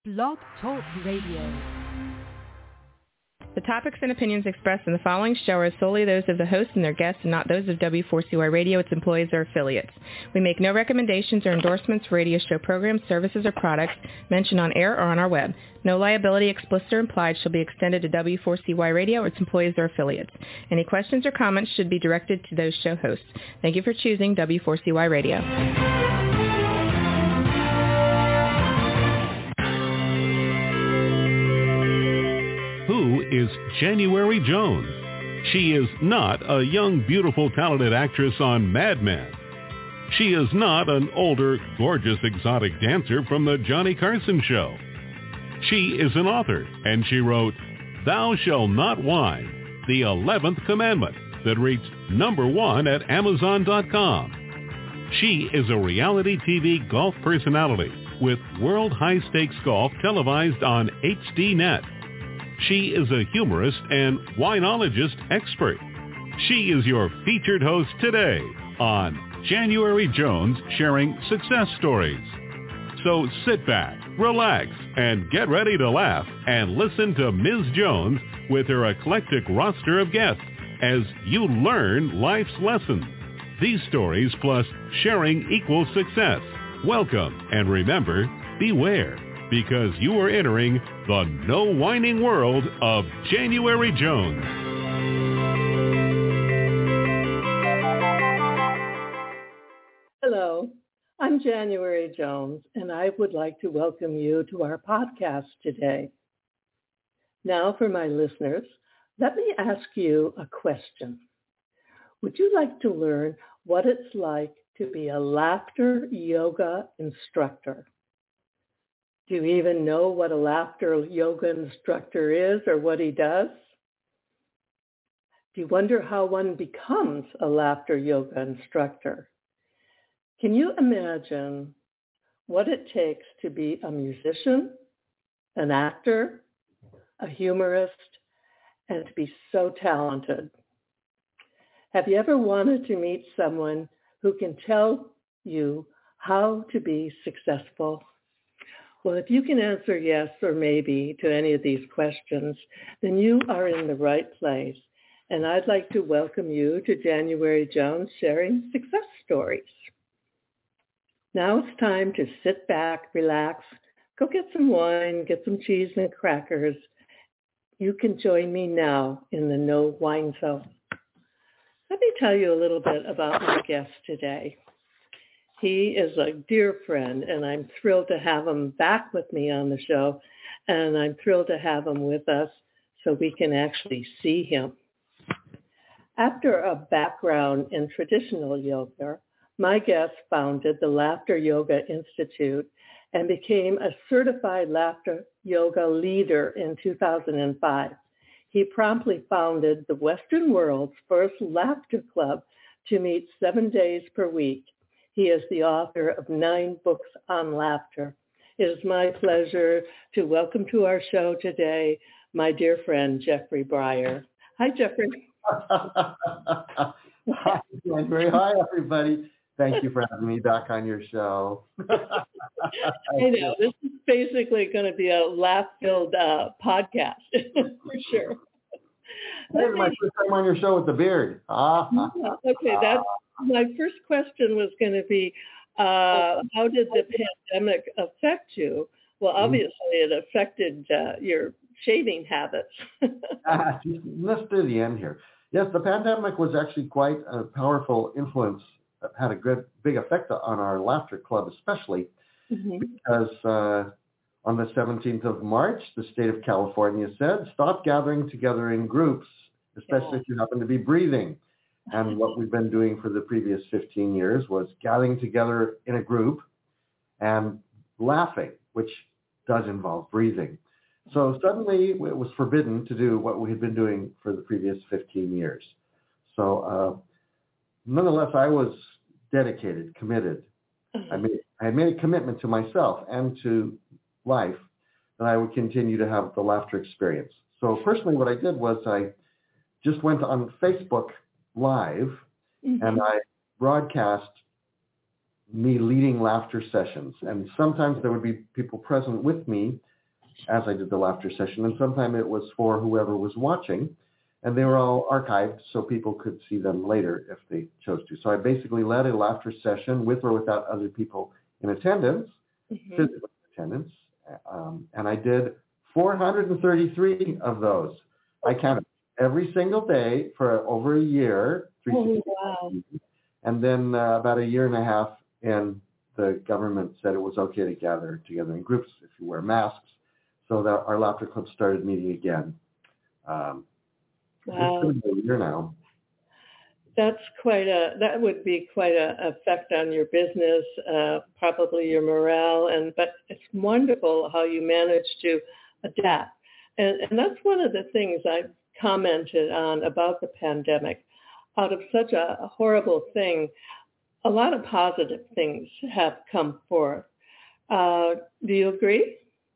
Blog Talk Radio. The topics and opinions expressed in the following show are solely those of the host and their guests and not those of W4CY Radio, its employees, or affiliates. We make no recommendations or endorsements for radio show programs, services, or products mentioned on air or on our web. No liability, explicit or implied, shall be extended to W4CY Radio or its employees or affiliates. Any questions or comments should be directed to those show hosts. Thank you for choosing W4CY Radio. Who is January Jones? She is not a young, beautiful, talented actress on Mad Men. She is not an older, gorgeous, exotic dancer from the Johnny Carson show. She is an author, and she wrote Thou Shalt Not Whine, the 11th Commandment, that reached #1 at Amazon.com. She is a reality TV golf personality with World High Stakes Golf televised on HDNet. She is a humorist and winologist expert. She is your featured host today on January Jones Sharing Success Stories. So sit back, relax, and get ready to laugh and listen to Ms. Jones with her eclectic roster of guests as you learn life's lessons. These stories plus sharing equals success. Welcome, and remember, beware, because you are entering the no whining world of January Jones. Hello, I'm January Jones, and I would like to welcome you to our podcast today. Now, for my listeners, let me ask you a question. Would you like to learn what it's like to be a laughter yoga instructor? Do you even know what a laughter yoga instructor is or what he does? Do you wonder how one becomes a laughter yoga instructor? Can you imagine what it takes to be a musician, an actor, a humorist, and to be so talented? Have you ever wanted to meet someone who can tell you how to be successful? Well, if you can answer yes or maybe to any of these questions, then you are in the right place. And I'd like to welcome you to January Jones Sharing Success Stories. Now it's time to sit back, relax, go get some wine, get some cheese and crackers. You can join me now in the No Wine Zone. Let me tell you a little bit about my guest today. He is a dear friend, and I'm thrilled to have him back with me on the show, and I'm thrilled to have him with us so we can actually see him. After a background in traditional yoga, my guest founded the Laughter Yoga Institute and became a certified laughter yoga leader in 2005. He promptly founded the Western world's first laughter club to meet 7 days per week. He is the author of 9 books on laughter. It is my pleasure to welcome to our show today my dear friend, Jeffrey Breyer. Hi, Jeffrey. Hi, January. Hi, everybody. Thank you for having me back on your show. I know. This is basically going to be a laugh-filled podcast, for sure. This is my first time on your show with the beard. Okay, that's my first question was going to be, how did the pandemic affect you? Well, obviously it affected your shaving habits. Let's do the end here. Yes, the pandemic was actually quite a powerful influence, had a good big effect on our laughter club especially, because on the 17th of March, the state of California said, stop gathering together in groups, especially if you happen to be breathing. And what we've been doing for the previous 15 years was gathering together in a group and laughing, which does involve breathing. So suddenly it was forbidden to do what we had been doing for the previous 15 years. So nonetheless, I was dedicated, committed. I had made a commitment to myself and to life that I would continue to have the laughter experience. So personally, what I did was I just went on Facebook Live and I broadcast me leading laughter sessions. And sometimes there would be people present with me as I did the laughter session. And sometimes it was for whoever was watching. And they were all archived so people could see them later if they chose to. So I basically led a laughter session with or without other people in attendance, physical attendance. And I did 433 of those. I counted every single day for over a year. Oh, wow. And then about a year and a half in, the government said it was okay to gather together in groups if you wear masks. So that our laughter club started meeting again. Wow. It's been a year now. That would be quite a effect on your business, probably your morale, but it's wonderful how you managed to adapt. And that's one of the things I commented on about the pandemic. Out of such a horrible thing, a lot of positive things have come forth. Do you agree?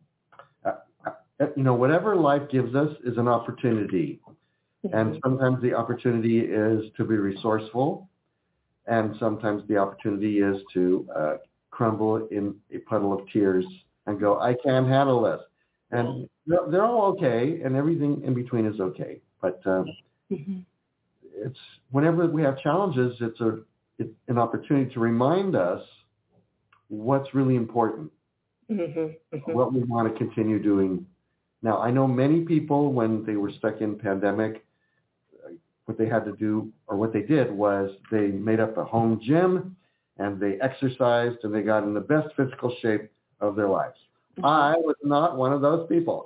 Whatever life gives us is an opportunity. And sometimes the opportunity is to be resourceful, and sometimes the opportunity is to crumble in a puddle of tears and go, I can't handle this. And they're all okay, and everything in between is okay. But it's whenever we have challenges, it's an opportunity to remind us what's really important, what we want to continue doing. Now, I know many people, when they were stuck in pandemic, what they had to do, or what they did, was they made up a home gym and they exercised and they got in the best physical shape of their lives. I was not one of those people.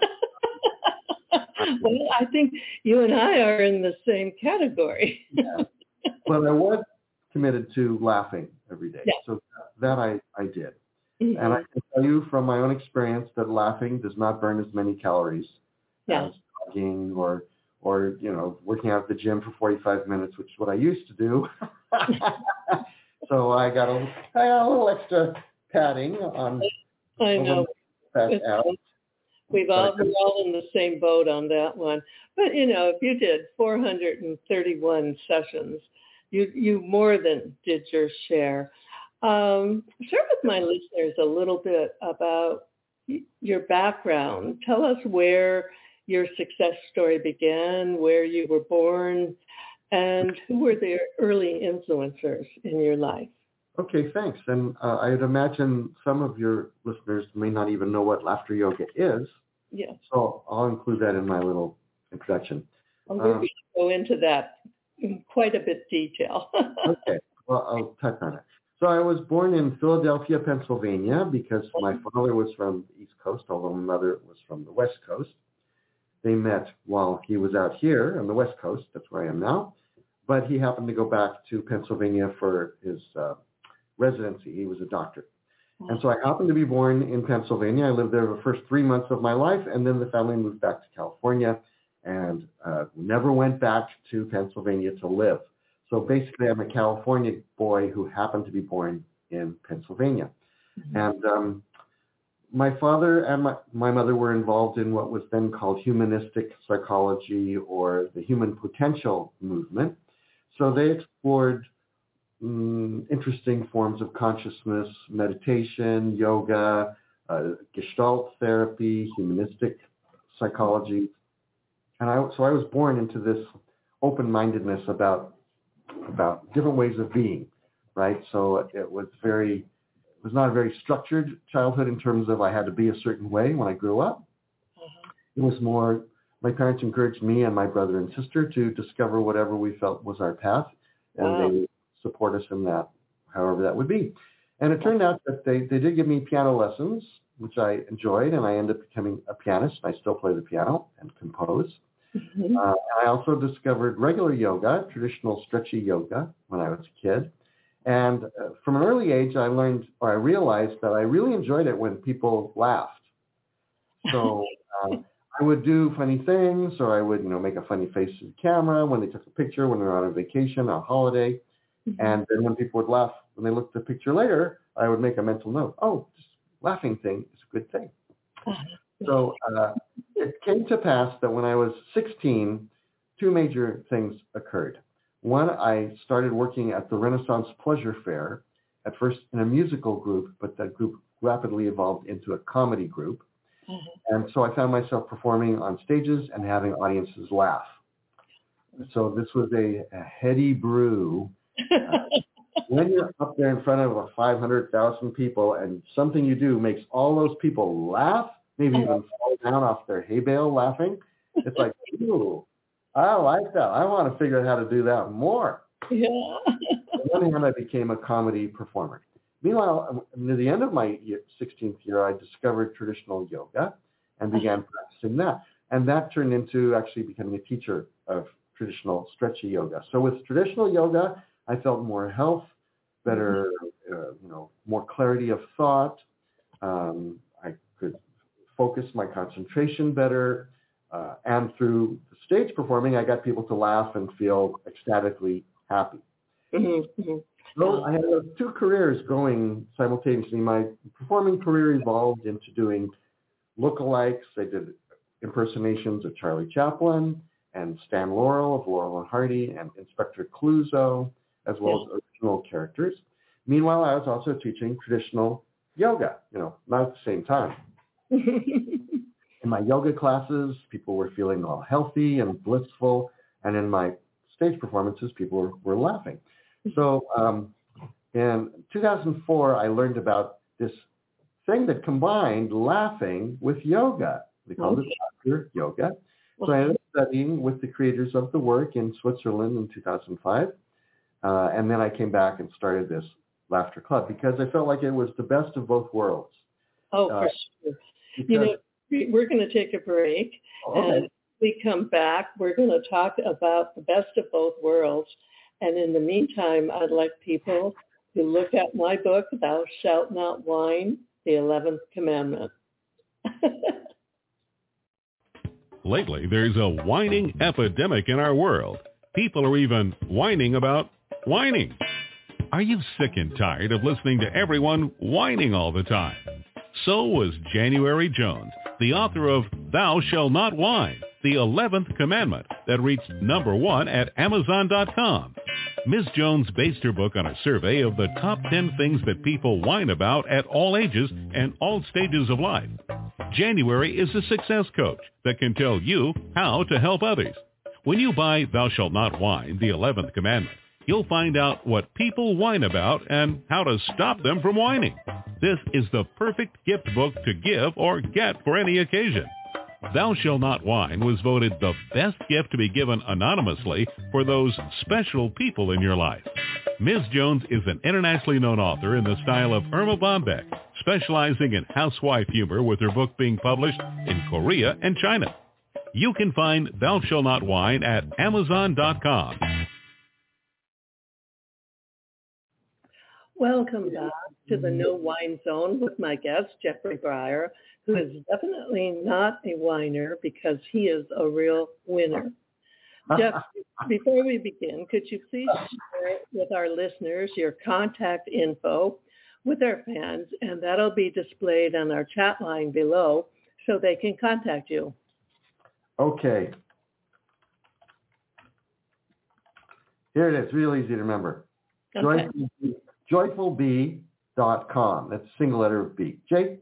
Well, I think you and I are in the same category. Yeah. But I was committed to laughing every day. Yeah. So that I did. And I can tell you from my own experience that laughing does not burn as many calories as jogging or working out at the gym for 45 minutes, which is what I used to do. So I got a little extra padding on. I know. We're all in the same boat on that one. But, if you did 431 sessions, you more than did your share. Share with my listeners a little bit about your background. Tell us where your success story began, where you were born, and who were the early influencers in your life. Okay, thanks. And I'd imagine some of your listeners may not even know what laughter yoga is. Yes. So I'll include that in my little introduction. We're going to go into that in quite a bit detail. Okay, well, I'll touch on it. So I was born in Philadelphia, Pennsylvania, because my father was from the East Coast, although my mother was from the West Coast. They met while he was out here on the West Coast. That's where I am now. But he happened to go back to Pennsylvania for his residency. He was a doctor. And so I happened to be born in Pennsylvania. I lived there the first 3 months of my life, and then the family moved back to California and never went back to Pennsylvania to live. So basically, I'm a California boy who happened to be born in Pennsylvania. And my father and my mother were involved in what was then called humanistic psychology, or the human potential movement. So they explored interesting forms of consciousness, meditation, yoga, Gestalt therapy, humanistic psychology. And so I was born into this open-mindedness about different ways of being, right? So it was not a very structured childhood in terms of I had to be a certain way when I grew up. It was more, my parents encouraged me and my brother and sister to discover whatever we felt was our path, and they would support us in that, however that would be. And it turned out that they did give me piano lessons, which I enjoyed, and I ended up becoming a pianist. I still play the piano and compose. I also discovered regular yoga, traditional stretchy yoga, when I was a kid. And from an early age, I realized that I really enjoyed it when people laughed. So I would do funny things, or I would, make a funny face to the camera when they took a picture, when they were on a vacation, a holiday. And then when people would laugh, when they looked at the picture later, I would make a mental note. Oh, this laughing thing is a good thing. So it came to pass that when I was 16, two major things occurred. One, I started working at the Renaissance Pleasure Fair, at first in a musical group, but that group rapidly evolved into a comedy group. And so I found myself performing on stages and having audiences laugh. So this was a heady brew. When you're up there in front of 500,000 people and something you do makes all those people laugh, maybe even fall down off their hay bale laughing, it's like, ooh, I like that. I want to figure out how to do that more. Yeah. On one hand, I became a comedy performer. Meanwhile, near the end of my 16th year, I discovered traditional yoga and began practicing that. And that turned into actually becoming a teacher of traditional stretchy yoga. So with traditional yoga, I felt more health, better, more clarity of thought. I could focus my concentration better. And through the stage performing, I got people to laugh and feel ecstatically happy. So I had two careers going simultaneously. My performing career evolved into doing lookalikes. I did impersonations of Charlie Chaplin and Stan Laurel of Laurel and Hardy and Inspector Clouseau, as well as original characters. Meanwhile, I was also teaching traditional yoga, not at the same time. In my yoga classes, people were feeling all healthy and blissful. And in my stage performances, people were laughing. So in 2004, I learned about this thing that combined laughing with yoga. They called it laughter yoga. So I ended up studying with the creators of the work in Switzerland in 2005. And then I came back and started this Laughter Club because I felt like it was the best of both worlds. Oh, for sure. We're going to take a break. Okay. And when we come back, we're going to talk about the best of both worlds. And in the meantime, I'd like people to look at my book, Thou Shalt Not Whine, the 11th Commandment. Lately, there's a whining epidemic in our world. People are even whining about whining. Are you sick and tired of listening to everyone whining all the time? So was January Jones, the author of Thou Shalt Not Whine, the 11th Commandment, that reached #1 at Amazon.com. Ms. Jones based her book on a survey of the top 10 things that people whine about at all ages and all stages of life. January is a success coach that can tell you how to help others. When you buy Thou Shalt Not Whine, the 11th Commandment, you'll find out what people whine about and how to stop them from whining. This is the perfect gift book to give or get for any occasion. Thou Shalt Not Whine was voted the best gift to be given anonymously for those special people in your life. Ms. Jones is an internationally known author in the style of Irma Bombeck, specializing in housewife humor with her book being published in Korea and China. You can find Thou Shalt Not Whine at Amazon.com. Welcome back to the No Whine Zone with my guest, Jeffrey Breyer, who is definitely not a whiner because he is a real winner. Jeff, before we begin, could you please share with our listeners your contact info with our fans, and that'll be displayed on our chat line below so they can contact you. Okay. Here it is, real easy to remember. Okay. Joyfulbee.com. That's a single letter of B.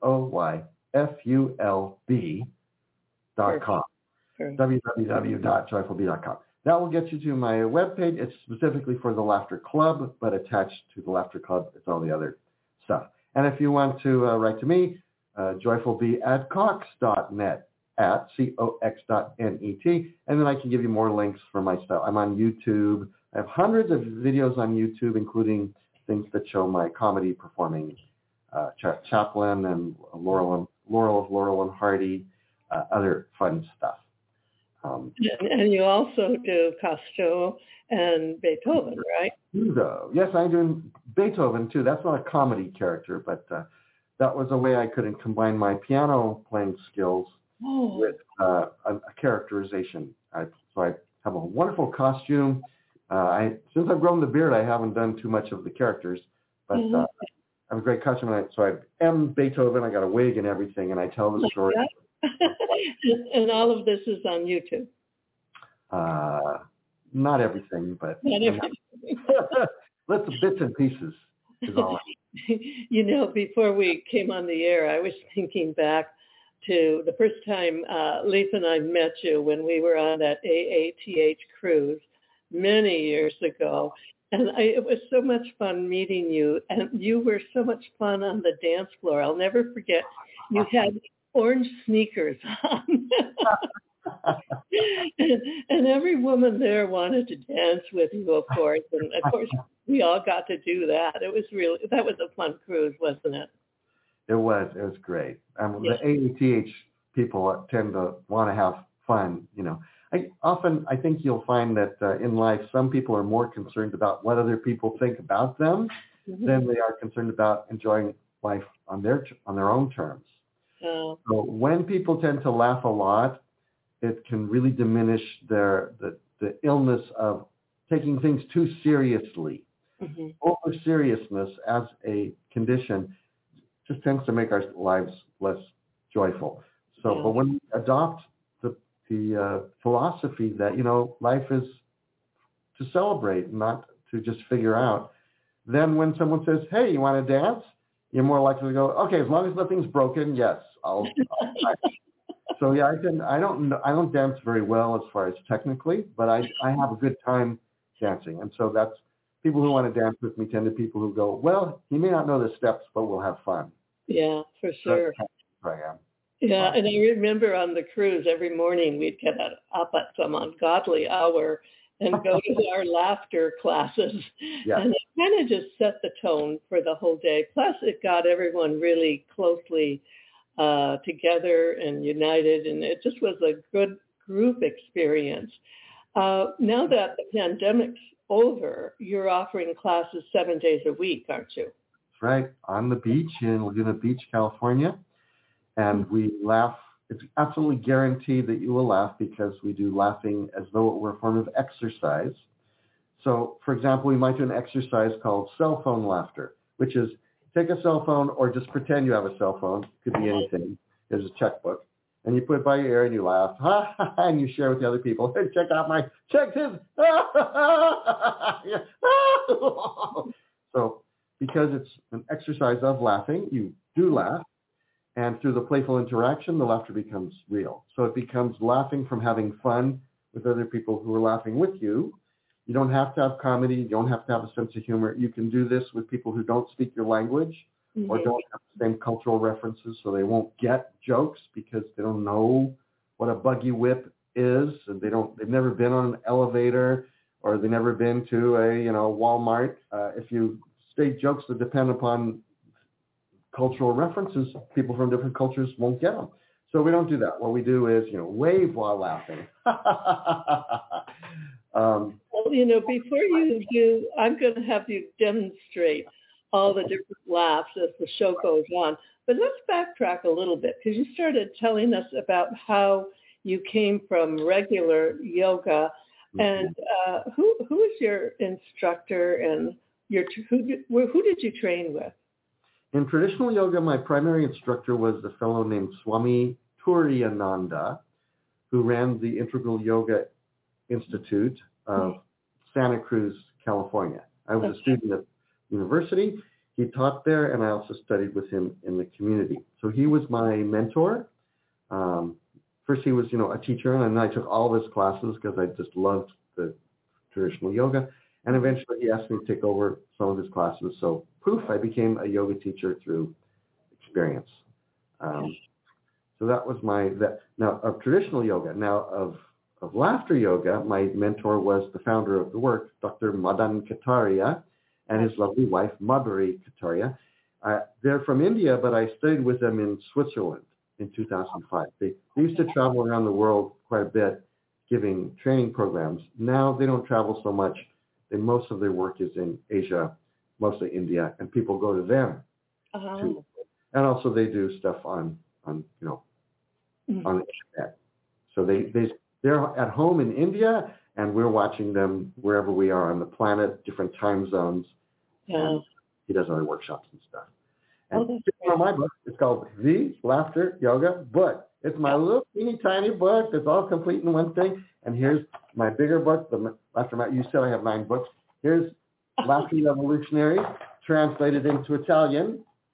JOYFULB.com. www.joyfulbee.com. That will get you to my webpage. It's specifically for the Laughter Club, but attached to the Laughter Club is all the other stuff. And if you want to write to me, joyfulbee@cox.net, at cox.net, and then I can give you more links for my stuff. I'm on YouTube. I have hundreds of videos on YouTube, including things that show my comedy performing, Chaplin and Laurel of Laurel and Hardy, other fun stuff. And you also do Costco and Beethoven, right? Yes, I'm doing Beethoven too. That's not a comedy character, but that was a way I could combine my piano playing skills with a characterization. So I have a wonderful costume. Since I've grown the beard, I haven't done too much of the characters, but I have a great costume. So I am Beethoven. I got a wig and everything, and I tell the story. And all of this is on YouTube. Not everything, but not everything. Lots of bits and pieces is all. You know, before we came on the air, I was thinking back to the first time Lisa and I met you when we were on that AATH cruise many years ago. And it was so much fun meeting you. And you were so much fun on the dance floor. I'll never forget. You had orange sneakers on. and every woman there wanted to dance with you, of course. And, of course, we all got to do that. That was a fun cruise, wasn't it? It was great. The AATH people tend to want to have fun, I think you'll find that in life, some people are more concerned about what other people think about them than they are concerned about enjoying life on their own terms. So when people tend to laugh a lot, it can really diminish the illness of taking things too seriously. Over seriousness as a condition just tends to make our lives less joyful. So, but when we adopt the philosophy that, life is to celebrate, not to just figure out, then when someone says, hey, you want to dance? You're more likely to go, okay, as long as nothing's broken, yes, I'll So yeah, I don't dance very well as far as technically, but I have a good time dancing. And so that's people who want to dance with me tend to people who go, well, he may not know the steps, but we'll have fun. Yeah, for sure. That's I am. Yeah, and I remember on the cruise every morning we'd get up at some ungodly hour and go to our laughter classes. Yeah. And it kind of just set the tone for the whole day. Plus it got everyone really closely together and united, and it just was a good group experience. Now that the pandemic's over, you're offering classes 7 days a week, aren't you? That's right, on the beach in Laguna Beach, California. And we laugh. It's absolutely guaranteed that you will laugh because we do laughing as though it were a form of exercise. So, for example, we might do an exercise called cell phone laughter, which is take a cell phone or just pretend you have a cell phone. It could be anything. There's a checkbook. And you put it by your ear and you laugh. And you share with the other people. Hey, check his. So because it's an exercise of laughing, you do laugh. And through the playful interaction, the laughter becomes real. So it becomes laughing from having fun with other people who are laughing with you. You don't have to have comedy. You don't have to have a sense of humor. You can do this with people who don't speak your language or don't have the same cultural references, so they won't get jokes because they don't know what a buggy whip is, and they've never been on an elevator, or they've never been to a Walmart. If you state jokes that depend upon cultural references, people from different cultures won't get them. So we don't do that. What we do is, wave while laughing. Well, before you do, I'm going to have you demonstrate all the different laughs as the show goes on. But let's backtrack a little bit, because you started telling us about how you came from regular yoga, and who is your instructor, and who did you train with? In traditional yoga, my primary instructor was a fellow named Swami Turiyananda, who ran the Integral Yoga Institute of Santa Cruz, California. I was a student at university. He taught there, and I also studied with him in the community. So he was my mentor. First, he was, a teacher, and then I took all of his classes because I just loved the traditional yoga. And eventually he asked me to take over some of his classes. So poof, I became a yoga teacher through experience. So that was now of traditional yoga. Now of laughter yoga, my mentor was the founder of the work, Dr. Madan Kataria, and his lovely wife, Madhuri Kataria. They're from India, but I studied with them in Switzerland in 2005. They used to travel around the world quite a bit, giving training programs. Now they don't travel so much. Most of their work is in Asia, mostly India, and people go to them too. And also they do stuff on the internet. So they're at home in India, and we're watching them wherever we are on the planet, different time zones. Yeah. And he does other workshops and stuff. And on my book, it's called The Laughter Yoga Book. It's my little teeny tiny book that's all complete in one thing. And here's my bigger book, the Laughter. You said I have 9 books. Here's Laughter Revolutionary, translated into Italian.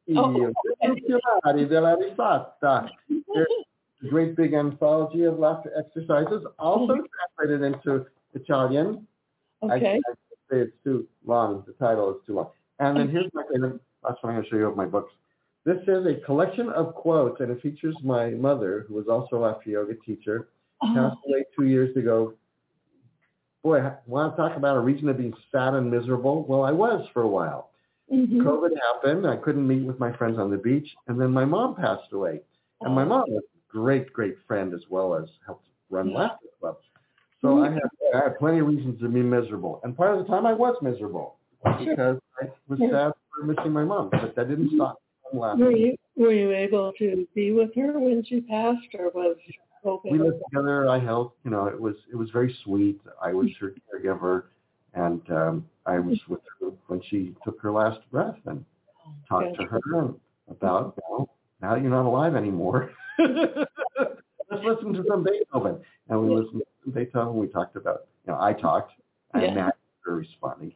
della risata. There's a great big anthology of laughter exercises, also translated into Italian. Okay. I say it's too long. The title is too long. And then here's my favorite. That's what I'm going to show you of my books. This is a collection of quotes, and it features my mother, who was also a laughter yoga teacher, passed away 2 years ago. Boy, I want to talk about a reason to be sad and miserable? Well, I was for a while. COVID happened. I couldn't meet with my friends on the beach, and then my mom passed away. And my mom was a great, great friend as well as helped run Laughter Club. So I had plenty of reasons to be miserable. And part of the time I was miserable because I was sad for missing my mom, but that didn't stop me from laughing. Were you able to be with her when she passed, or was COVID? We lived together. I helped. It was very sweet. I was her caregiver, and I was with her when she took her last breath and talked to her about, now you're not alive anymore. Let's listen to some Beethoven. And we listened to Beethoven. We talked about, I talked, and Matt her responding.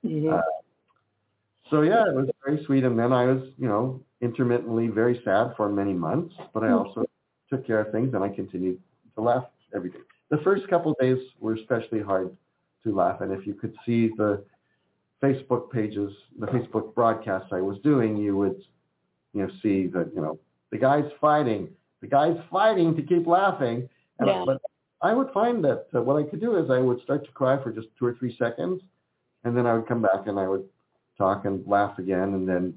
So it was very sweet. And then I was, intermittently very sad for many months, but I also took care of things, and I continued to laugh every day. The first couple of days were especially hard to laugh, and if you could see the Facebook pages, the Facebook broadcasts I was doing, you would, see that, the guy's fighting to keep laughing. But I would find that what I could do is I would start to cry for just 2 or 3 seconds, and then I would come back and I would talk and laugh again, and then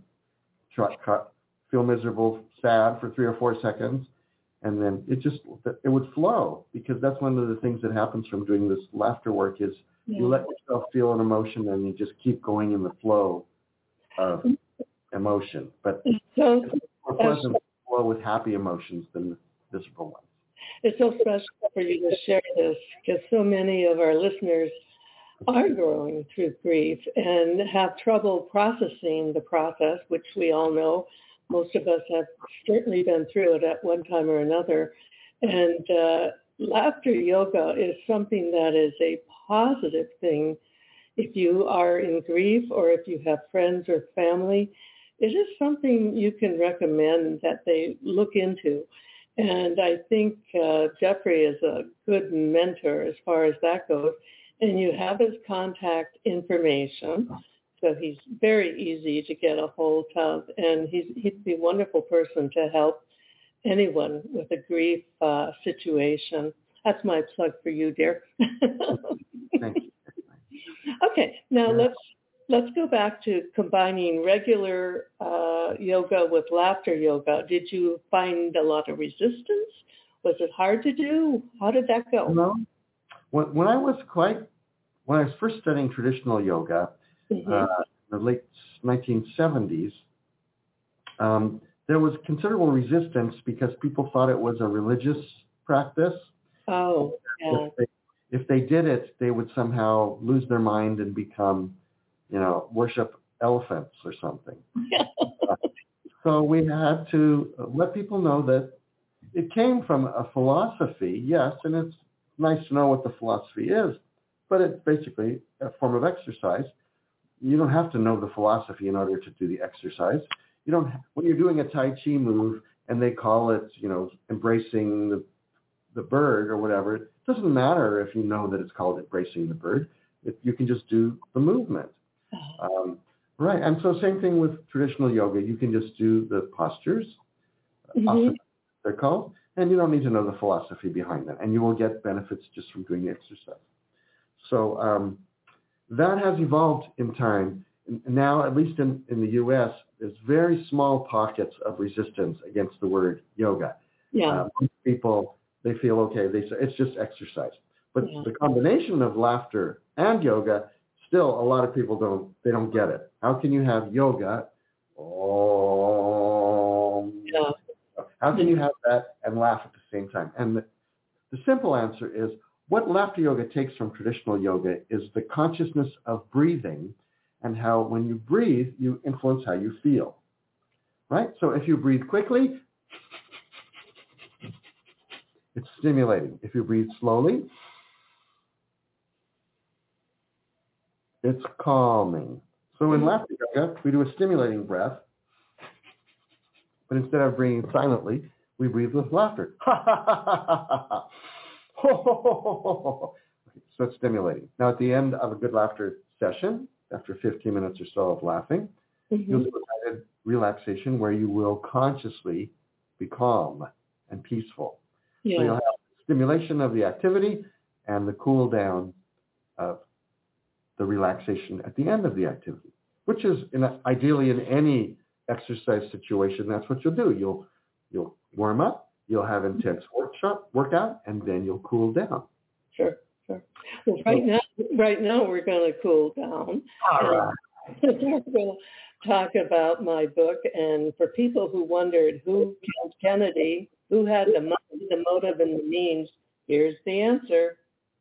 feel miserable, sad for 3 or 4 seconds. And then it would flow, because that's one of the things that happens from doing this laughter work is you let yourself feel an emotion and you just keep going in the flow of emotion. But it's more pleasant to flow with happy emotions than miserable ones. It's so special for you to share this, because so many of our listeners are going through grief and have trouble processing the process, which we all know. Most of us have certainly been through it at one time or another. And laughter yoga is something that is a positive thing. If you are in grief or if you have friends or family, it is something you can recommend that they look into. And I think Jeffrey is a good mentor as far as that goes. And you have his contact information. So he's very easy to get a hold of, and he'd be a wonderful person to help anyone with a grief situation. That's my plug for you, dear. Thank you. Okay, now let's go back to combining regular yoga with laughter yoga. Did you find a lot of resistance? Was it hard to do? How did that go? No. When I was first studying traditional yoga, in the late 1970s, there was considerable resistance because people thought it was a religious practice. Oh, yeah. If they did it, they would somehow lose their mind and become, worship elephants or something. So we had to let people know that it came from a philosophy, yes, and it's nice to know what the philosophy is, but it's basically a form of exercise. You don't have to know the philosophy in order to do the exercise. When you're doing a Tai Chi move and they call it, embracing the bird or whatever, it doesn't matter if you know that it's called embracing the bird. You can just do the movement. Right. And so same thing with traditional yoga. You can just do the postures, asana, they're called, and you don't need to know the philosophy behind them. And you will get benefits just from doing the exercise. So that has evolved in time. Now, at least in the U.S., there's very small pockets of resistance against the word yoga. Most people, they feel okay. They say it's just exercise. But the combination of laughter and yoga, still a lot of people don't get it. How can you have yoga? How can you have that and laugh at the same time? And the simple answer is, what laughter yoga takes from traditional yoga is the consciousness of breathing, and how when you breathe, you influence how you feel, right? So if you breathe quickly, it's stimulating. If you breathe slowly, it's calming. So in laughter yoga, we do a stimulating breath, But instead of breathing silently, we breathe with laughter. So it's stimulating. Now, at the end of a good laughter session, after 15 minutes or so of laughing, you'll do a guided relaxation where you will consciously be calm and peaceful. Yeah. So you'll have stimulation of the activity and the cool down of the relaxation at the end of the activity, which is ideally in any exercise situation. That's what you'll do. You'll warm up, you'll have intense workout, and then you'll cool down. Sure. Well, right now we're going to cool down. All right. We're going to talk about my book, and for people who wondered who killed Kennedy, who had the motive and the means, here's the answer.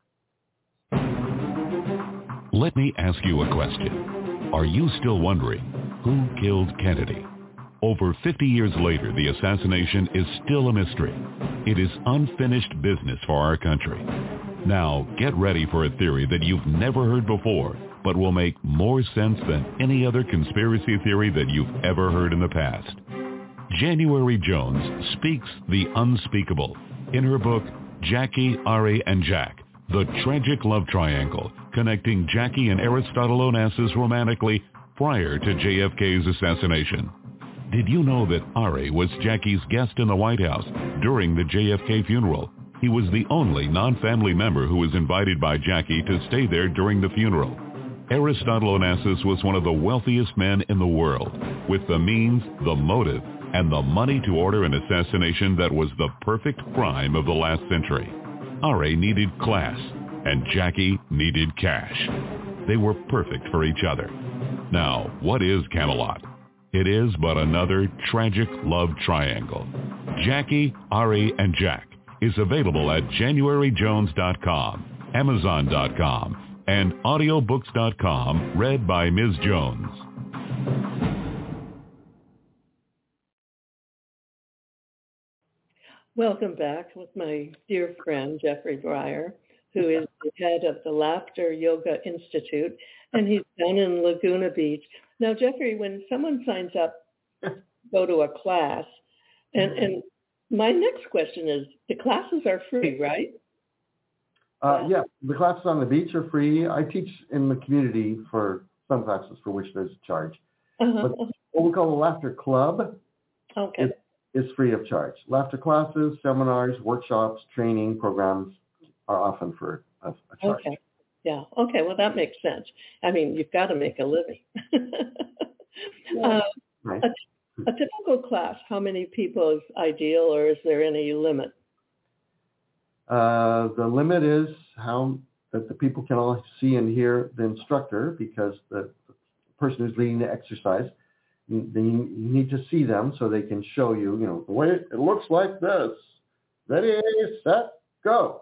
Let me ask you a question. Are you still wondering who killed Kennedy? Over 50 years later, the assassination is still a mystery. It is unfinished business for our country. Now, get ready for a theory that you've never heard before, but will make more sense than any other conspiracy theory that you've ever heard in the past. January Jones speaks the unspeakable in her book, Jackie, Ari, and Jack, The Tragic Love Triangle, connecting Jackie and Aristotle Onassis romantically prior to JFK's assassination. Did you know that Ari was Jackie's guest in the White House during the JFK funeral? He was the only non-family member who was invited by Jackie to stay there during the funeral. Aristotle Onassis was one of the wealthiest men in the world, with the means, the motive, and the money to order an assassination that was the perfect crime of the last century. Ari needed class, and Jackie needed cash. They were perfect for each other. Now, what is Camelot? It is but another tragic love triangle. Jackie, Ari, and Jack is available at JanuaryJones.com, Amazon.com, and audiobooks.com, read by Ms. Jones. Welcome back with my dear friend, Jeffrey Breyer, who is the head of the Laughter Yoga Institute, and he's down in Laguna Beach. Now, Jeffrey, when someone signs up, go to a class, and my next question is, the classes are free, right? Yeah, the classes on the beach are free. I teach in the community for some classes for which there's a charge. But what we call the Laughter Club is free of charge. Laughter classes, seminars, workshops, training programs are often for a charge. Okay. Yeah. Okay. Well, that makes sense. I mean, you've got to make a living. Right. A typical class, how many people is ideal, or is there any limit? The limit is how that the people can all see and hear the instructor, because the person who's leading the exercise, you need to see them so they can show you, the way it looks like this. Ready, set, go.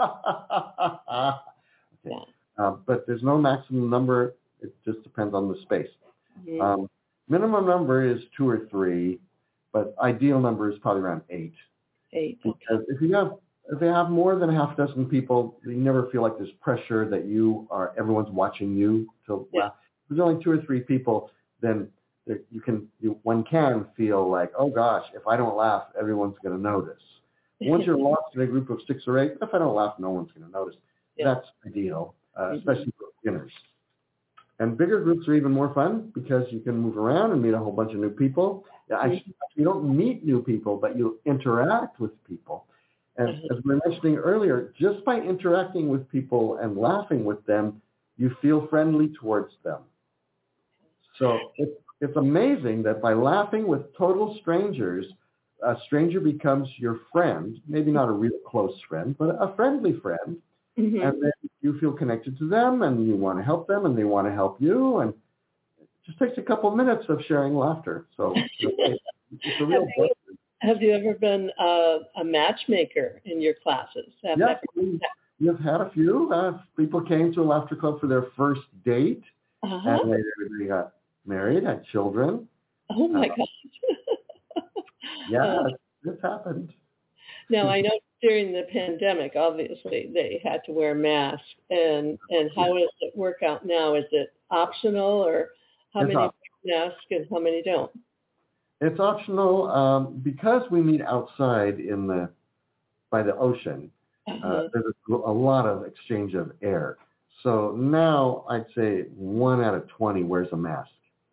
Okay. Yeah. But there's no maximum number. It just depends on the space. Mm-hmm. Minimum number is 2 or 3, but ideal number is probably around 8. 8. Because if they have more than a half dozen people, you never feel like there's pressure that everyone's watching you. So if there's only 2 or 3 people, then one can feel like, oh gosh, if I don't laugh, everyone's going to notice. Once you're lost in a group of 6 or 8, if I don't laugh, no one's going to notice. Yeah. That's ideal, especially for beginners. And bigger groups are even more fun because you can move around and meet a whole bunch of new people. You don't meet new people, but you interact with people. And as we were mentioning earlier, just by interacting with people and laughing with them, you feel friendly towards them. So it's amazing that by laughing with total strangers, a stranger becomes your friend, maybe not a real close friend, but a friendly friend. Mm-hmm. And then you feel connected to them, and you want to help them, and they want to help you. And it just takes a couple minutes of sharing laughter. So it's a real blessing. Have you ever been a matchmaker in your classes? Yes, we've had a few. People came to a laughter club for their first date, and they got married, had children. Oh, my gosh. Yeah, this happened. Now, I know during the pandemic, obviously, they had to wear masks. And how does it work out now? Is it optional, or how many wear masks and how many don't? It's optional because we meet outside by the ocean. There's a lot of exchange of air. So now I'd say 1 out of 20 wears a mask.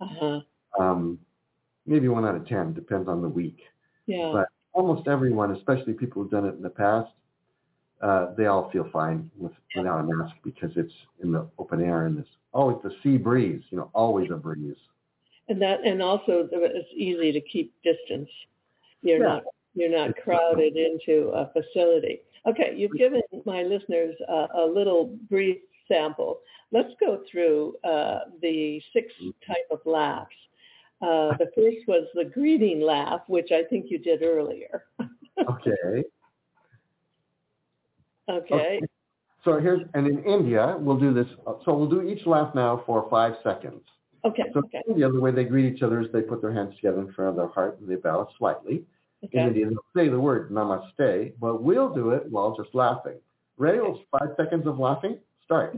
Maybe 1 out of 10, depends on the week. Yeah. But almost everyone, especially people who've done it in the past, they all feel fine without a mask because it's in the open air and it's always the sea breeze, always a breeze. And also it's easy to keep distance. You're not crowded into a facility. Okay, you've given my listeners a little brief sample. Let's go through the 6 type of laughs. The first was the greeting laugh, which I think you did earlier. Okay. So and in India, we'll do this. So we'll do each laugh now for 5 seconds. Okay. So in India, the way they greet each other is they put their hands together in front of their heart and they bow slightly. Okay. In India, they'll say the word namaste, but we'll do it while just laughing. Ready? It's 5 seconds of laughing. Start.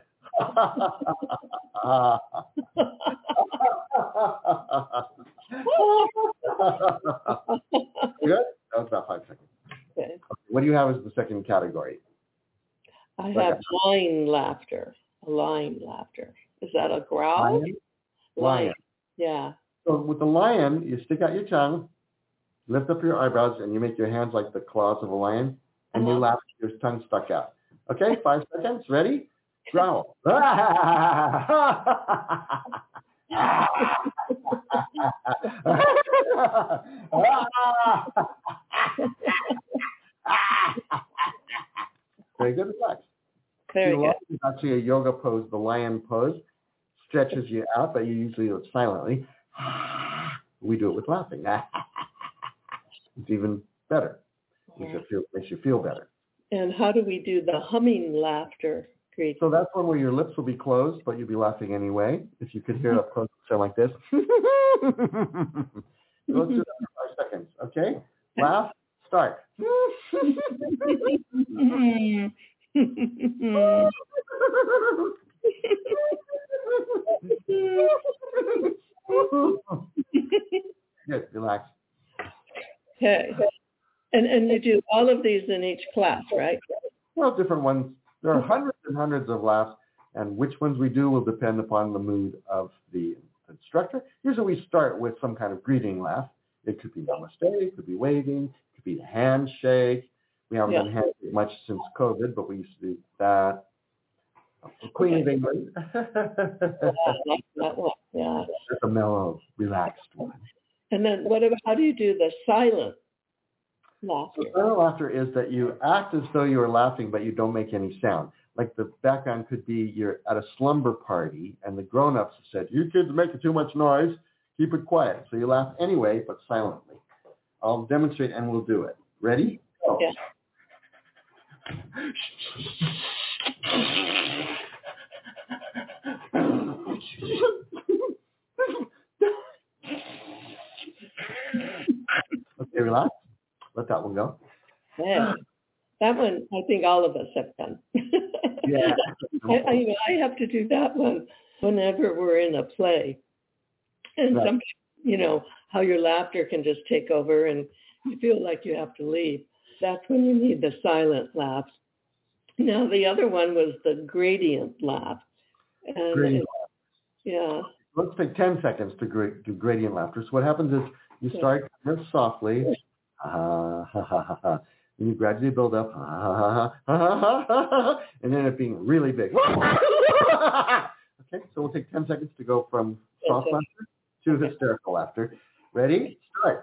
Good? That was about 5 seconds. Okay. What do you have as the second category? I have line laughter. Line laughter. Is that a growl? Lion. Yeah. So with the lion, you stick out your tongue, lift up your eyebrows, and you make your hands like the claws of a lion, and you laugh with your tongue stuck out. Okay, 5 seconds. Ready? Growl. Very good. Relax. Very good. It's actually a yoga pose, the lion pose. Stretches you out, but you usually do it silently. We do it with laughing. It's even better. Makes you feel better. And how do we do the humming laughter? Great. So that's one where your lips will be closed, but you'll be laughing anyway. If you could hear it up close, sound like this. So let's do that for 5 seconds, okay? Laugh, start. Good, relax. Okay. And you do all of these in each class, right? Well, different ones. There are hundreds and hundreds of laughs, and which ones we do will depend upon the mood of the instructor. Usually we start with some kind of greeting laugh. It could be namaste, it could be waving, it could be the handshake. We haven't done handshake much since COVID, but we used to do that. Queen of England. That one, yeah. That's a mellow, relaxed one. And then how do you do the silent laughter? So silent laughter is that you act as though you are laughing, but you don't make any sound. Like the background could be you're at a slumber party, and the grown-ups have said, "You kids are making too much noise. Keep it quiet." So you laugh anyway, but silently. I'll demonstrate, and we'll do it. Ready? Go. Yeah. Okay, relax. Let that one go. Yeah. That one, I think all of us have done. Yeah. I have to do that one whenever we're in a play. And right. How your laughter can just take over and you feel like you have to leave. That's when you need the silent laughs. Now, the other one was the gradient laugh. And gradient. Yeah. Let's take 10 seconds to do gradient laughter. So what happens is you start kind of softly, ha, ha, ha, ha, ha. And you gradually build up, ha, ha, ha, ha, ha, ha, ha, and then it being really big. Okay, so we'll take 10 seconds to go from soft laughter to hysterical laughter. Ready? Start.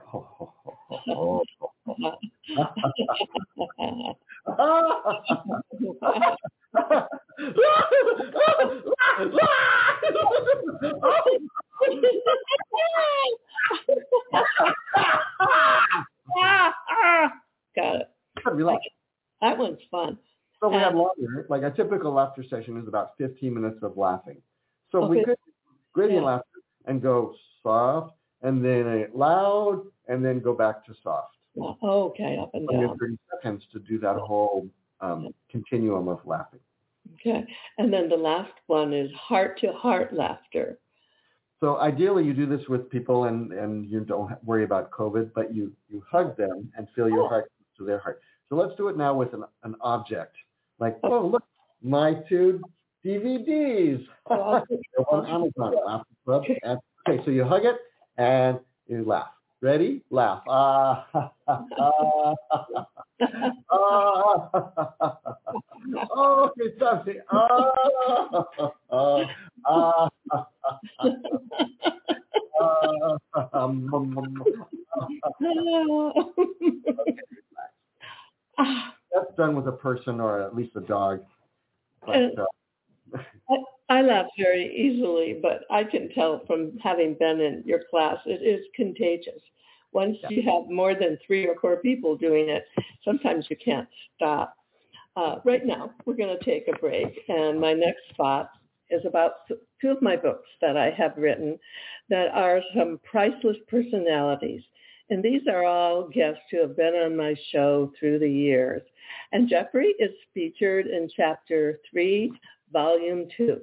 Got it. Relax. That one's fun. So we have longer, like a typical laughter session is about 15 minutes of laughing. So we could gradient laughter and go soft, and then loud, and then go back to soft. Okay, up and down. We have 30 seconds to do that whole continuum of laughing. Okay, and then the last one is heart-to-heart laughter. So ideally, you do this with people, and you don't worry about COVID, but you hug them and feel your heart to their heart. So let's do it now with an object. Like, oh, look, my 2 DVDs. On Amazon, Laughter Club. Okay, so you hug it and you laugh. Ready? Laugh. Oh, okay, something. That's done with a person or at least a dog. But, I laugh very easily, but I can tell from having been in your class, it is contagious. Once you have more than 3 or 4 people doing it, sometimes you can't stop. Right now, we're going to take a break, and my next spot is about 2 of my books that I have written that are some priceless personalities. And these are all guests who have been on my show through the years. And Jeffrey is featured in Chapter 3, Volume 2.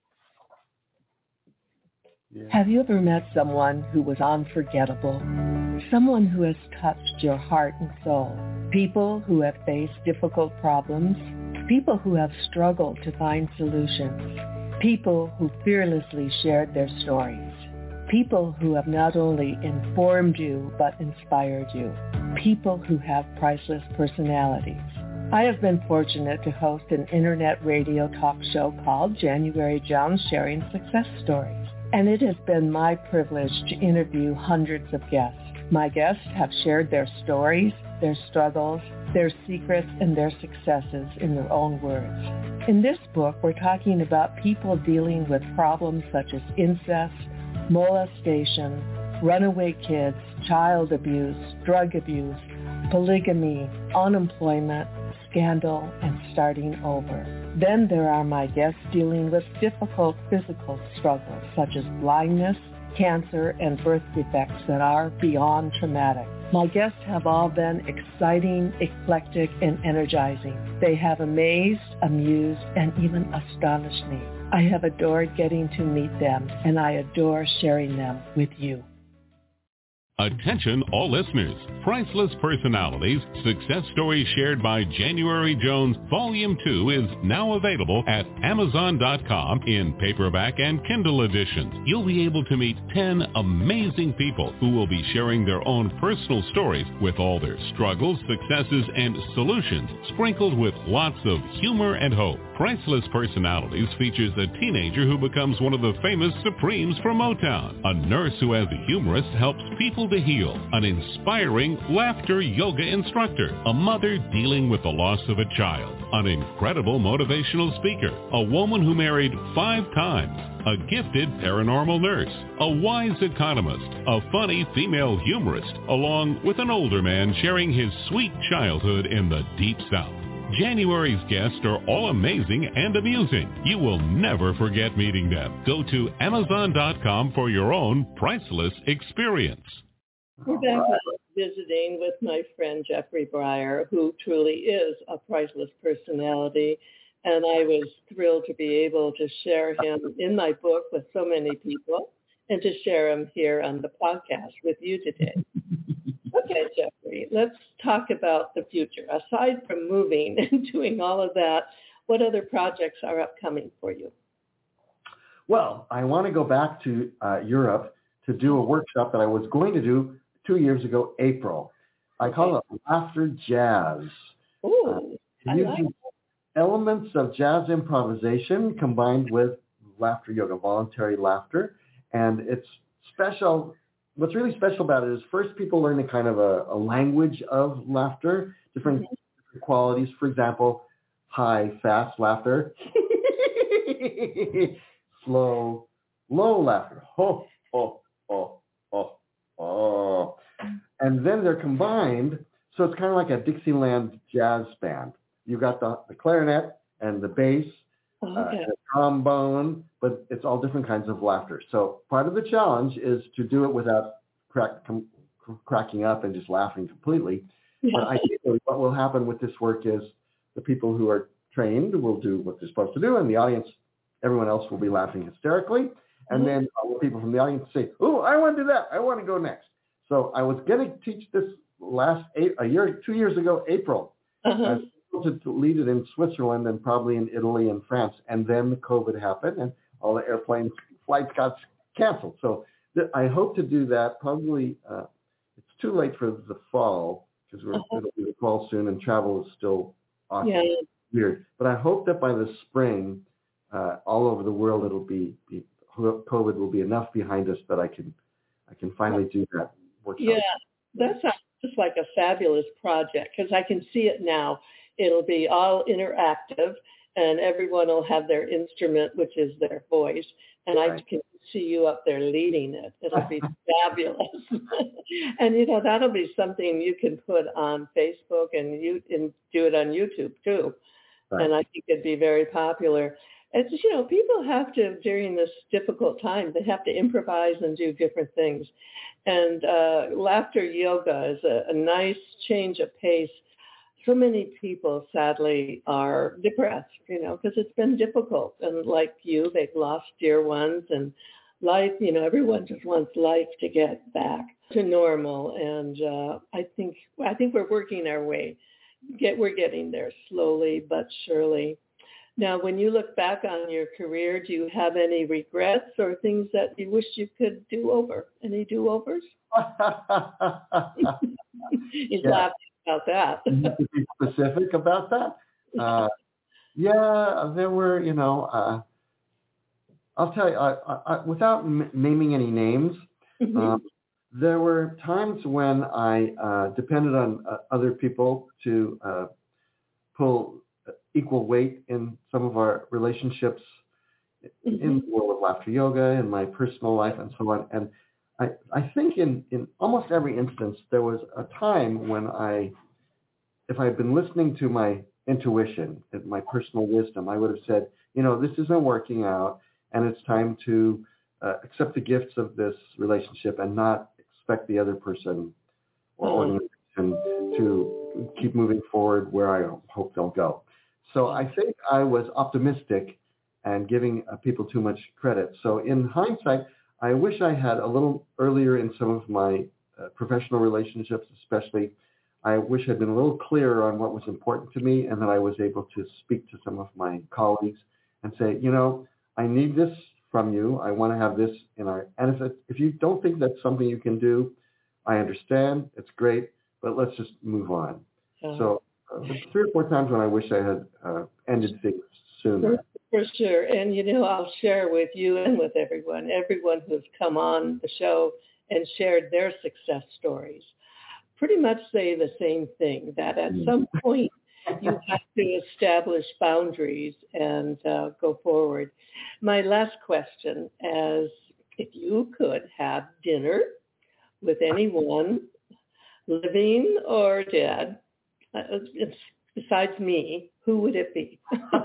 Yeah. Have you ever met someone who was unforgettable? Someone who has touched your heart and soul? People who have faced difficult problems? People who have struggled to find solutions? People who fearlessly shared their stories? People who have not only informed you, but inspired you. People who have priceless personalities. I have been fortunate to host an internet radio talk show called January Jones Sharing Success Stories. And it has been my privilege to interview hundreds of guests. My guests have shared their stories, their struggles, their secrets, and their successes in their own words. In this book, we're talking about people dealing with problems such as incest, molestation, runaway kids, child abuse, drug abuse, polygamy, unemployment, scandal, and starting over. Then there are my guests dealing with difficult physical struggles such as blindness, cancer, and birth defects that are beyond traumatic. My guests have all been exciting, eclectic, and energizing. They have amazed, amused, and even astonished me. I have adored getting to meet them, and I adore sharing them with you. Attention all listeners. Priceless Personalities, Success Stories Shared by January Jones, Volume 2 is now available at Amazon.com in paperback and Kindle editions. You'll be able to meet 10 amazing people who will be sharing their own personal stories with all their struggles, successes, and solutions, sprinkled with lots of humor and hope. Priceless Personalities features a teenager who becomes one of the famous Supremes for Motown, a nurse who as a humorist helps people to heal, an inspiring laughter yoga instructor, a mother dealing with the loss of a child, an incredible motivational speaker, a woman who married 5 times, a gifted paranormal nurse, a wise economist, a funny female humorist, along with an older man sharing his sweet childhood in the Deep South. January's guests are all amazing and amusing. You will never forget meeting them. Go to Amazon.com for your own priceless experience. We're back visiting with my friend Jeffrey Breyer, who truly is a priceless personality. And I was thrilled to be able to share him in my book with so many people and to share him here on the podcast with you today. Okay, Jeffrey, let's talk about the future. Aside from moving and doing all of that, what other projects are upcoming for you? Well, I want to go back to Europe to do a workshop that I was going to do 2 years ago, April. I call it Laughter Jazz. Ooh, using elements of jazz improvisation combined with laughter yoga, voluntary laughter. And it's special. What's really special about it is first people learn a kind of a language of laughter, different qualities. For example, high, fast laughter, slow, low laughter, ho, ho, ho, ho, ho. And then they're combined, so it's kind of like a Dixieland jazz band. You've got the clarinet and the bass, the trombone, but it's all different kinds of laughter. So part of the challenge is to do it without cracking up and just laughing completely. But ideally, what will happen with this work is the people who are trained will do what they're supposed to do, and the audience, everyone else will be laughing hysterically. And then people from the audience say, oh, I want to do that. I want to go next. So I was going to teach this 2 years ago, April. I was supposed to lead it in Switzerland and probably in Italy and France. And then COVID happened and all the airplane flights got canceled. So I hope to do that probably. It's too late for the fall because it'll be the fall soon and travel is still awesome. Yeah. Weird. But I hope that by the spring, all over the world, it'll be COVID will be enough behind us that I can finally do that workshop. Yeah, that sounds just like a fabulous project because I can see it now. It'll be all interactive and everyone will have their instrument, which is their voice. And I can see you up there leading it. It'll be fabulous. And, that'll be something you can put on Facebook and do it on YouTube too. Right. And I think it'd be very popular. It's, people have to, during this difficult time, they have to improvise and do different things. And laughter yoga is a nice change of pace. So many people, sadly, are depressed, because it's been difficult. And like you, they've lost dear ones. And life, everyone just wants life to get back to normal. And I think we're working our way. We're getting there slowly but surely. Now, when you look back on your career, do you have any regrets or things that you wish you could do over? Any do-overs? He's laughing about that. You have to be specific about that? Yeah, there were, I'll tell you, without naming any names, there were times when I depended on other people to pull equal weight in some of our relationships in the world of laughter yoga, in my personal life, and so on. And I think in almost every instance, there was a time when if I had been listening to my intuition, my personal wisdom, I would have said, this isn't working out, and it's time to accept the gifts of this relationship and not expect the other person or organization to keep moving forward where I hope they'll go. So I think I was optimistic and giving people too much credit. So in hindsight, I wish I had a little earlier in some of my professional relationships, especially, I wish I'd been a little clearer on what was important to me and that I was able to speak to some of my colleagues and say, I need this from you. I want to have this in our, and if you don't think that's something you can do, I understand. It's great, but let's just move on. So 3 or 4 times when I wish I had ended things sooner. For sure. And, I'll share with you and with everyone who's come on the show and shared their success stories, pretty much say the same thing, that at some point you have to establish boundaries and go forward. My last question is, if you could have dinner with anyone, living or dead, besides me, who would it be?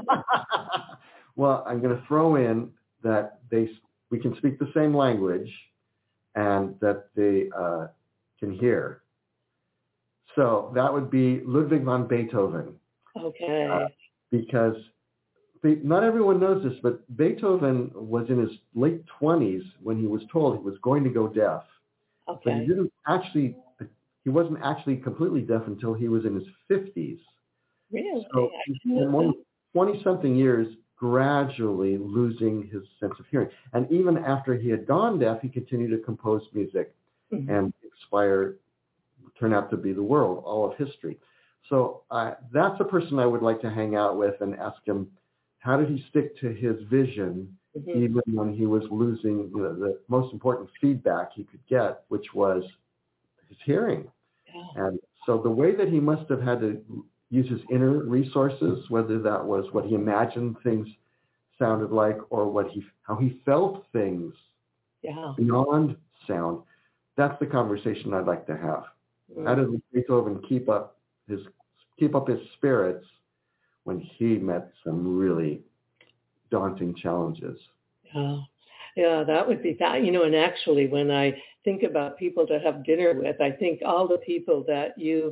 Well, I'm going to throw in that we can speak the same language and that they can hear. So that would be Ludwig van Beethoven. Okay. Because not everyone knows this, but Beethoven was in his late 20s when he was told he was going to go deaf. Okay. But he wasn't actually completely deaf until he was in his 50s. Really? So in 20-something years, gradually losing his sense of hearing. And even after he had gone deaf, he continued to compose music and turn out to be the world, all of history. So that's a person I would like to hang out with and ask him, how did he stick to his vision even when he was losing the most important feedback he could get, which was his hearing. Yeah. And so the way that he must have had to use his inner resources, whether that was what he imagined things sounded like or how he felt things beyond sound, that's the conversation I'd like to have. How did Beethoven keep up his spirits when he met some really daunting challenges? Yeah, that would be that. And actually, when I think about people to have dinner with, I think all the people that you've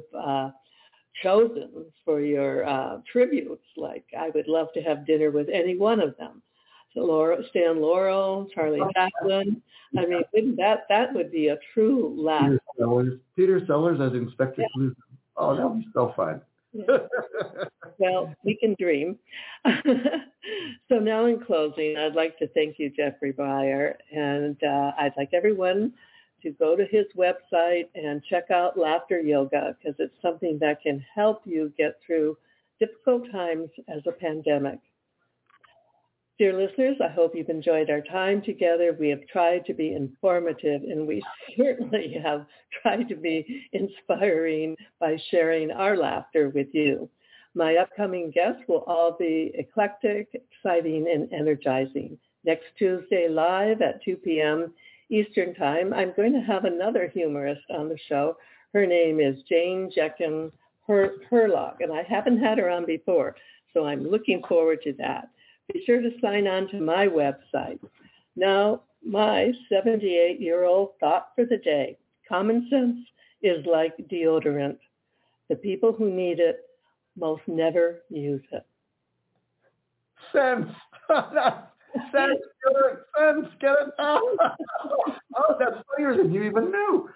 chosen for your tributes, like I would love to have dinner with any one of them. Stan Laurel, Charlie Chaplin. I mean, wouldn't that would be a true laugh. Peter Sellers as Inspector Clouseau. Oh, that would be so fun. Yeah. Well, we can dream. So now in closing, I'd like to thank you, Jeffrey Breyer, and I'd like everyone to go to his website and check out Laughter Yoga, because it's something that can help you get through difficult times as a pandemic. Dear listeners, I hope you've enjoyed our time together. We have tried to be informative, and we certainly have tried to be inspiring by sharing our laughter with you. My upcoming guests will all be eclectic, exciting, and energizing. Next Tuesday live at 2 p.m. Eastern Time, I'm going to have another humorist on the show. Her name is Jane Jekin Herlock, and I haven't had her on before, so I'm looking forward to that. Be sure to sign on to my website. Now, my 78-year-old thought for the day: common sense is like deodorant. The people who need it most never use it. Sense. Sense. Get it out. Oh, that's funnier than you even knew.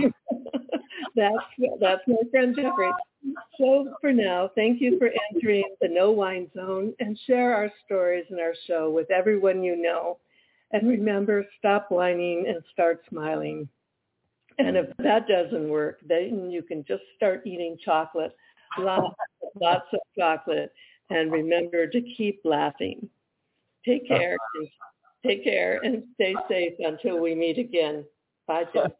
That's my friend Jeffrey. So for now, thank you for entering the No Whine Zone, and share our stories and our show with everyone you know. And remember, stop whining and start smiling. And if that doesn't work, then you can just start eating chocolate, lots of chocolate, and remember to keep laughing. Take care and stay safe until we meet again. Bye, Jeff.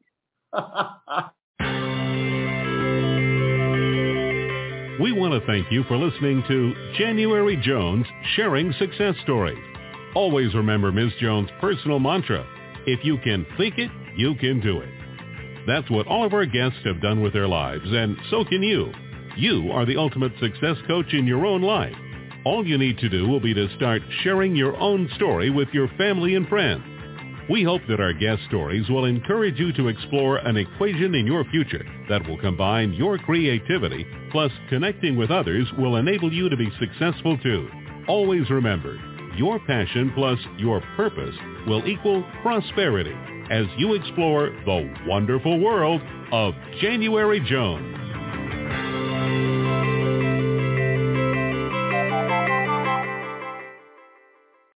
We want to thank you for listening to January Jones Sharing Success Stories. Always remember Ms. Jones' personal mantra: if you can think it, you can do it. That's what all of our guests have done with their lives, and so can you. You are the ultimate success coach in your own life. All you need to do will be to start sharing your own story with your family and friends. We hope that our guest stories will encourage you to explore an equation in your future that will combine your creativity plus connecting with others will enable you to be successful too. Always remember, your passion plus your purpose will equal prosperity as you explore the wonderful world of January Jones.